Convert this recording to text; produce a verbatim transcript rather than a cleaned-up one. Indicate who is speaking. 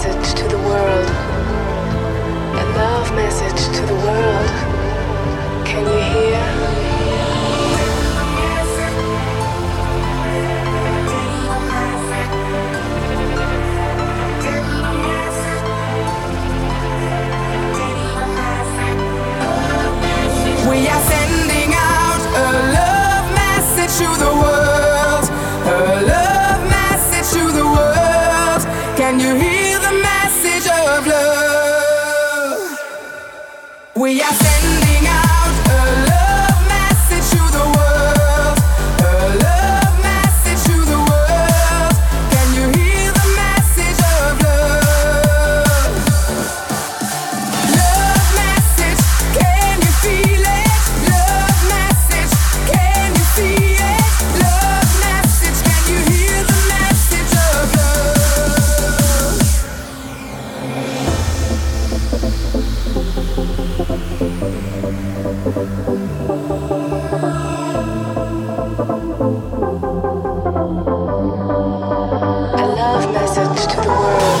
Speaker 1: message to the world. A love message to the world. Can you hear?
Speaker 2: We are sending out a love message to the world. A love message to the world. Can you hear the message of love? We are sending out a love message to the world. A love message to the world. Can you hear the message of love? Love message, can you feel it? Love message, can you see it? Love message, can you hear the message of love?
Speaker 1: A love message to the world.